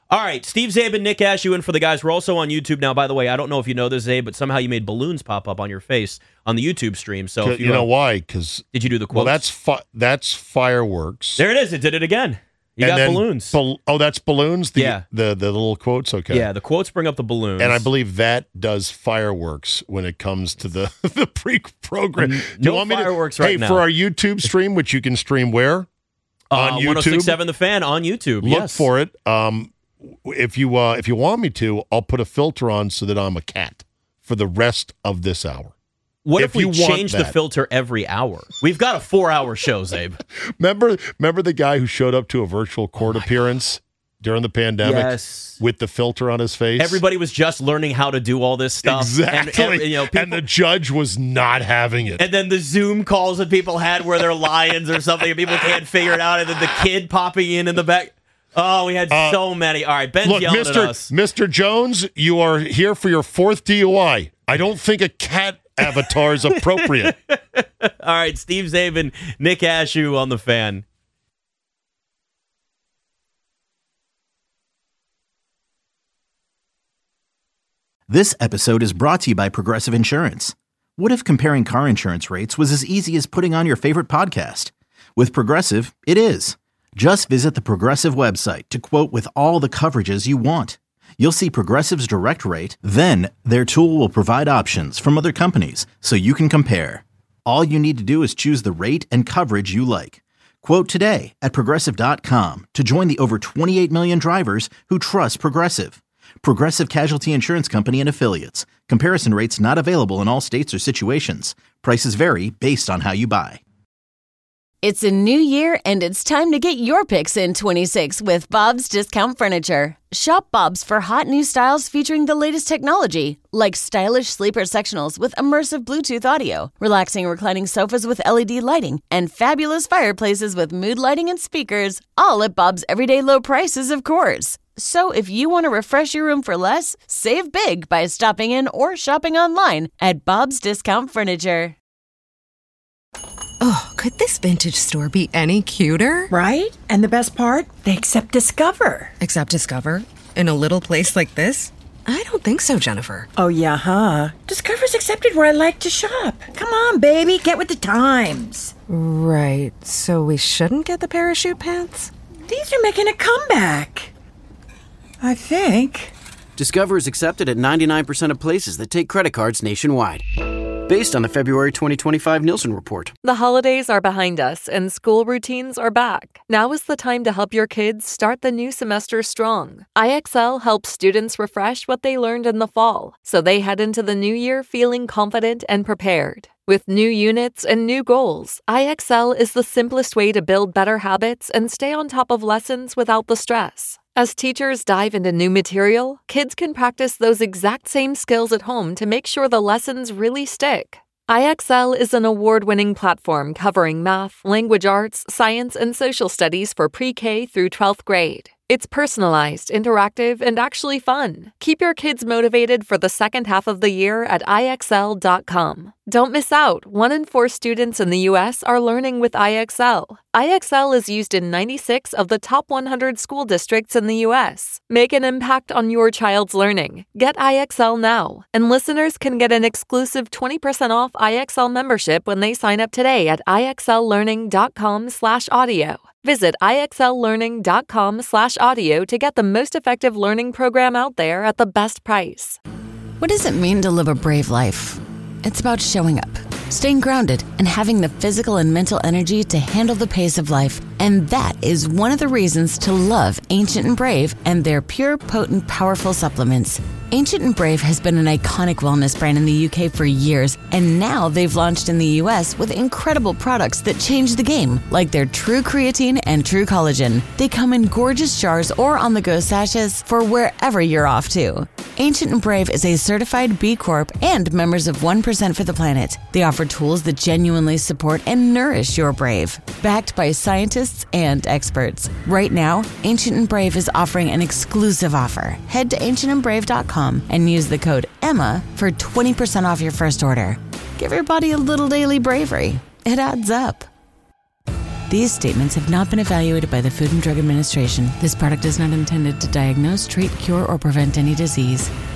All right, Steve Zabin, Nick Ashew in for the guys. We're also on YouTube now. By the way, I don't know if you know this, Zabe, but somehow you made balloons pop up on your face on the YouTube stream. So if you, you know why? Because did you do the quotes? Well, that's fi- that's fireworks. There it is. It did it again. You and got then balloons. Bal- oh, that's balloons. The, Yeah. The the little quotes. Okay. Yeah, the quotes bring up the balloons. And I believe that does fireworks when it comes to the the pre-program. N- Do no you want me fireworks to, right hey, now. for our YouTube stream, which you can stream where? Uh, on YouTube. one oh six point seven The Fan on YouTube. Look yes. for it. Um, if you uh, if you want me to, I'll put a filter on so that I'm a cat for the rest of this hour. What if, if we you want change the that. filter every hour? We've got a four-hour show, Zabe. Remember, remember the guy who showed up to a virtual court Oh appearance during the pandemic Yes. with the filter on his face? Everybody was just learning how to do all this stuff. Exactly. And, and, you know, people, and the judge was not having it. and then the Zoom calls that people had where they're lions or something, and people can't figure it out, and then the kid popping in in the back. Oh, we had Uh, so many. All right, Ben's Look, yelling Mister at us. Mister Jones, you are here for your fourth D U I. I don't think a cat avatar is appropriate. All right, Steve Zabin, Nick Ashew on The Fan. This episode is brought to you by Progressive Insurance. What if comparing car insurance rates was as easy as putting on your favorite podcast? With Progressive, it is. Just visit the Progressive website to quote with all the coverages you want. You'll see Progressive's direct rate, then their tool will provide options from other companies so you can compare. All you need to do is choose the rate and coverage you like. Quote today at Progressive dot com to join the over twenty-eight million drivers who trust Progressive. Progressive Casualty Insurance Company and Affiliates. Comparison rates not available in all states or situations. Prices vary based on how you buy. It's a new year, and it's time to get your picks in twenty-six with Bob's Discount Furniture. Shop Bob's for hot new styles featuring the latest technology, like stylish sleeper sectionals with immersive Bluetooth audio, relaxing reclining sofas with L E D lighting, and fabulous fireplaces with mood lighting and speakers, all at Bob's everyday low prices, of course. So if you want to refresh your room for less, save big by stopping in or shopping online at Bob's Discount Furniture. Oh, could this vintage store be any cuter? Right? And the best part? They accept Discover. Accept Discover? In a little place like this? I don't think so, Jennifer. Oh, yeah, huh? Discover's accepted where I like to shop. Come on, baby, get with the times. Right, so we shouldn't get the parachute pants? These are making a comeback. I think. Discover is accepted at ninety-nine percent of places that take credit cards nationwide. Based on the February twenty twenty-five Nielsen report. The holidays are behind us and school routines are back. Now is the time to help your kids start the new semester strong. I X L helps students refresh what they learned in the fall, so they head into the new year feeling confident and prepared. With new units and new goals, I X L is the simplest way to build better habits and stay on top of lessons without the stress. As teachers dive into new material, kids can practice those exact same skills at home to make sure the lessons really stick. I X L is an award-winning platform covering math, language arts, science, and social studies for pre-K through twelfth grade. It's personalized, interactive, and actually fun. Keep your kids motivated for the second half of the year at I X L dot com. Don't miss out. One in four students in the U S are learning with I X L. I X L is used in ninety-six of the top one hundred school districts in the U S. Make an impact on your child's learning. Get I X L now. And listeners can get an exclusive twenty percent off I X L membership when they sign up today at I X L learning dot com slash audio. Visit I X L learning dot com slash audio to get the most effective learning program out there at the best price. What does it mean to live a brave life? It's about showing up, staying grounded, and having the physical and mental energy to handle the pace of life. And that is one of the reasons to love Ancient and Brave and their pure, potent, powerful supplements. Ancient and Brave has been an iconic wellness brand in the U K for years, and now they've launched in the U S with incredible products that change the game, like their True Creatine and True Collagen. They come in gorgeous jars or on-the-go sachets for wherever you're off to. Ancient and Brave is a certified B Corp and members of one percent for the Planet. They offer tools that genuinely support and nourish your brave, backed by scientists and experts. Right now, Ancient and Brave is offering an exclusive offer. Head to ancient and brave dot com and use the code Emma for twenty percent off your first order. Give your body a little daily bravery. It adds up. These statements have not been evaluated by the Food and Drug Administration. This product is not intended to diagnose, treat, cure, or prevent any disease.